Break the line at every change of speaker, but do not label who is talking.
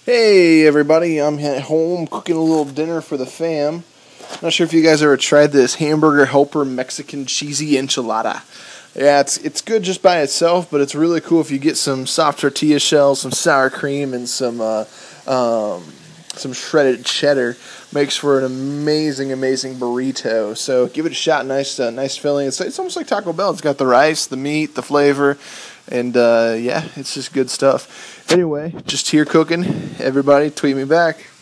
Hey everybody, I'm at home cooking a little dinner for the fam. Not sure if you guys ever tried this Hamburger Helper Mexican cheesy enchilada. Yeah, it's good just by itself, but it's really cool if you get some soft tortilla shells, some sour cream, and some shredded cheddar. Makes for an amazing burrito. So give it a shot. Nice filling. It's almost like Taco Bell. It's got the rice, the meat, the flavor, and yeah, it's just good stuff. Anyway, just here cooking. Everybody, tweet me back.